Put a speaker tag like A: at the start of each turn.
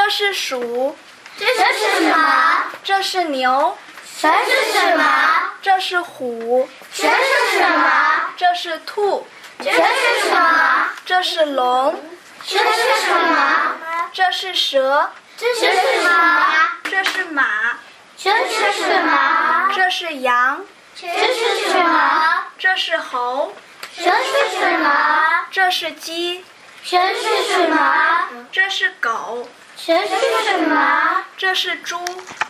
A: 这是鼠，
B: 这是马，
A: 这是牛，
B: 这是马，
A: 这是虎，
B: 这是马，
A: 这是兔，
B: 这是马，
A: 这是龙，
B: 这是马，
A: 这是蛇，
B: 这是马，
A: 这是马，
B: 这是马，
A: 这是羊，
B: 这是马，
A: 这是猴，
B: 这是马，
A: 这是鸡，
B: 这是马，
A: 这是狗，
B: 这是马，
A: 这是猪，